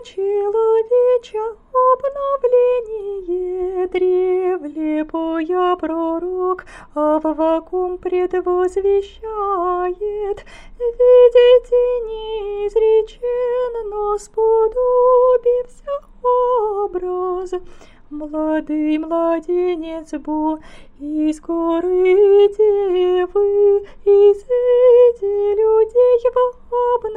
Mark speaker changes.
Speaker 1: человеча обновление древле поя пророк Аввакум предвозвещает. Видите, неизречен, но сподобився образ. Младый младенец Бог из горы девы, из людей в